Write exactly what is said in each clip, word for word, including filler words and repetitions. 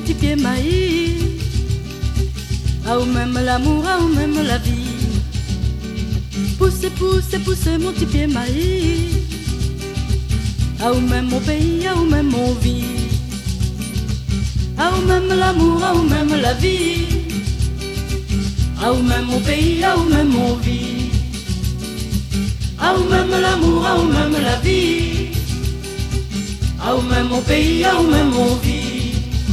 petit pied maïs. Ah ou même l'amour, ah ou même la vie. Poussez, poussez, poussez mon petit pied maïs. Ah ou même mon pays, ah ou même mon vie. Ah ou même l'amour, ah ou même la vie. Ah ou même mon pays, ah ou même mon vie. Ah ou même l'amour, ah ou même la vie. Ah ou même mon pays, ah ou même mon vie.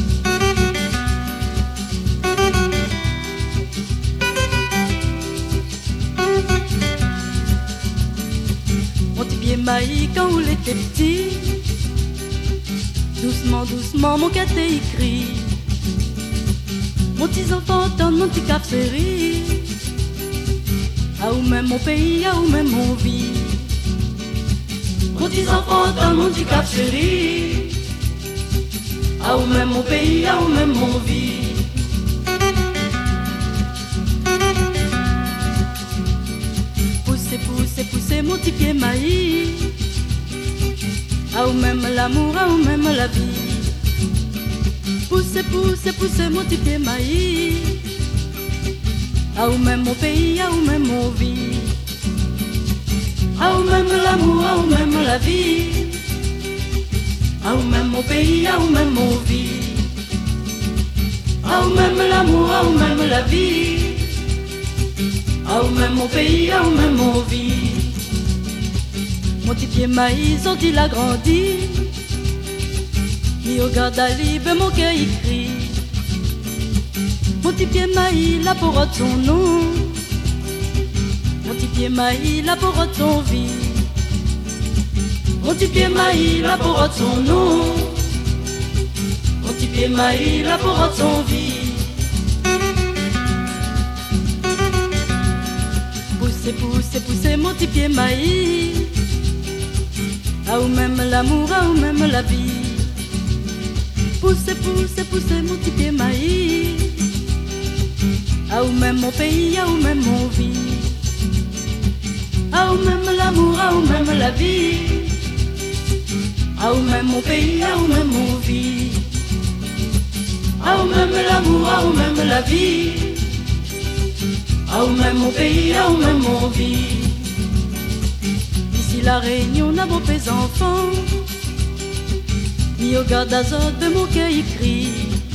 Mon petit pied maïs quand on était petit. Doucement, doucement mon caté écrit. Mon petit enfant entend mon petit cap série. Ah ou même mon pays, ah ou même mon vie. Mon petit enfant entend mon petit cap série. Ah ou même mon pays, ah ou même mon vie. Poussez, poussez, poussez mon petit pied maïs. Ah ou même l'amour, ah ou même la vie. Poussez, poussez, poussez mon petit pied maïs. Ah ou même mon pays, ah ou même mon vie. Ah ou même l'amour, ah ou même la vie. Ah ou même mon pays, ah ou même mon vie. Ah ou même l'amour, ah ou même la vie. Ah ou même mon pays, ah ou même mon vie. Mon petit pied maïs, on dit l'a grandi. Mi regarde à libre, mon cœur y crie. Mon petit pied maïs, là pour son nom. Mon petit pied maïs, là pour son vie. Mon petit pied maïs, là pour son nom. Mon petit pied maïs, là pour son vie. Poussez, poussez, poussez mon petit pied maïs. Ah ou même l'amour, ah ou même la vie. Poussez, poussez, poussez mon petit pied maïs. Ah ou même mon pays, ah ou même mon vie. Ah ou même l'amour, ah ou même la vie. Ah ou même mon pays, ah ou même mon vie. Ah ou même l'amour, ah ou même la vie. Ah ou même mon pays, ah ou même mon vie. Ici la Réunion n'a beau pes enfants. Mi au garde d'azote de mon cœur écrit.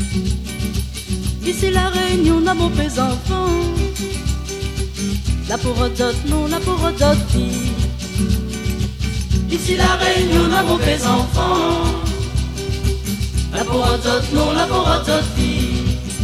Ici la Réunion n'a beau pes enfants. La pour d'autres non, la pour d'autres filles. Ici la Réunion n'a beau pes enfants. La pour d'autres non, la pour d'autres filles.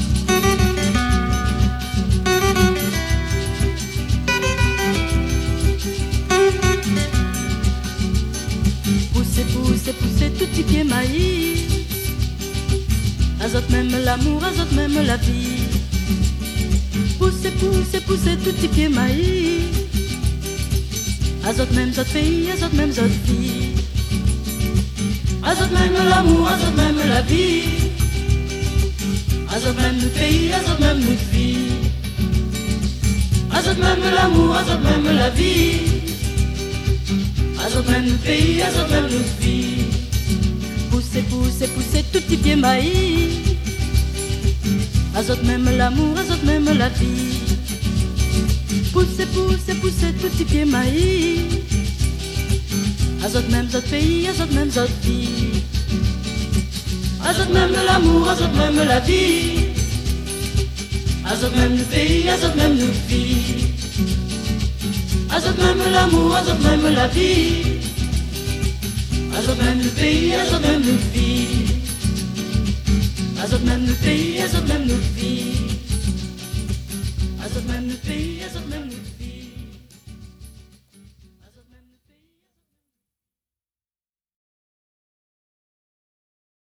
Poussez, poussez, poussez tout petit pied maïs. Azote même l'amour, azote même la vie. Poussez, poussez, poussez tout petit pied maïs. Azote même notre pays, azote même notre vie. Azote même l'amour, azote même la vie. Azote même notre pays, azote même notre vie. Azote même l'amour, azote même la vie. Azote même notre pays, azote même notre vie. Poussez, poussez, poussez tout petit pied maïs. Azote même l'amour, azote même la vie. Poussez, poussez, poussez tout petit pied maïs. Azote même notre pays, azote même notre vie. Azote même l'amour, azote même la vie. Azote même le pays, azote même notre vie. Azote même l'amour, azote même la vie. Azote même le pays, azote même notre vie. Azote même le pays, azote même notre vie. Azote même le pays, azote même notre vie.